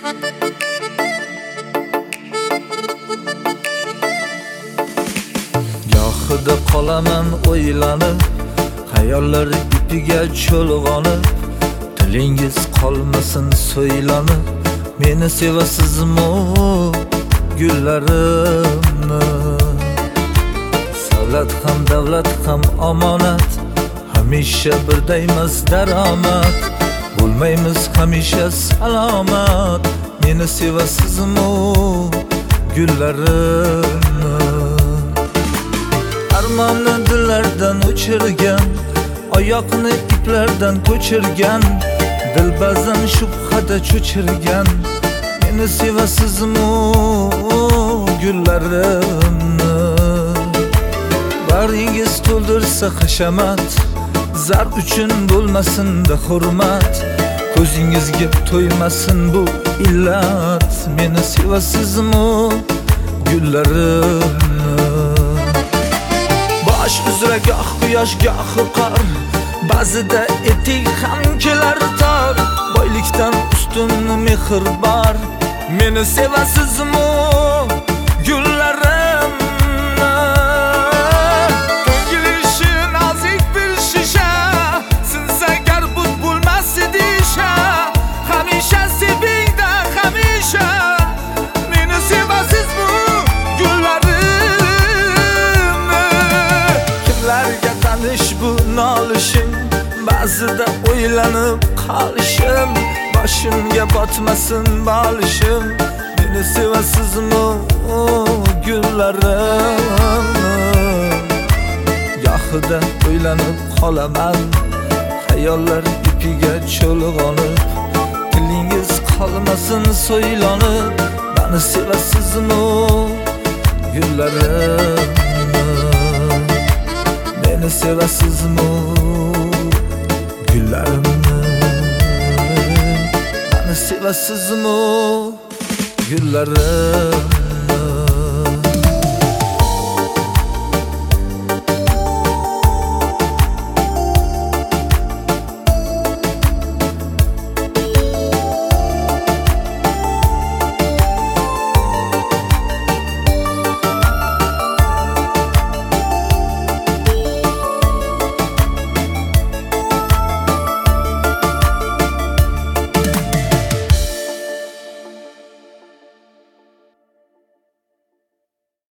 Gohida qolaman o'ylanib, xayollar ipiga cho'lg'onib, tilingiz qolmasin so'ylanib, meni sevasizmi gullarimni? Savlat ham davlat ham omonat, hamisha birdaymiz daromad, bo'lmaymiz hamisha salomat, meni sevasizmi gullarimni? Armonni dillardan o'chirgan, oyoqni iplardan ko'chirgan, dilbazan shubhada cho'chirgan, meni sevasizmi gullarimni? Baringiz to'ldirsa hashamat, zar uchun bo'lmasin-da hurmat, ko'zingizga to'ymasin bu illat, meni sevasizmi gullarimni? Bosh uzra goh quyosh goh qor, ba'zida etik ham kelar tor, boylikdan ustun mehr bor, meni sevasizmi gullarimni? Ko'ngilishi nozik bir shisha, sinsa garbut bo'lmas idisha, hamisha sevingda hamisha, meni sevasizmi gullarimni? Kimlarga tanish bu nolishim, ba'zida o'ylanib qolishim, boshimga botmasin bolishim, meni sevasizmi gullarimni? Gohida o'ylanib qolaman, xayollar ipiga cho'lg'onib, tilingiz qolmasin so'ylanib, meni sevasizmi gullarimni? Meni sevasizmi gullarimni? Meni sevasizmi gullarimni?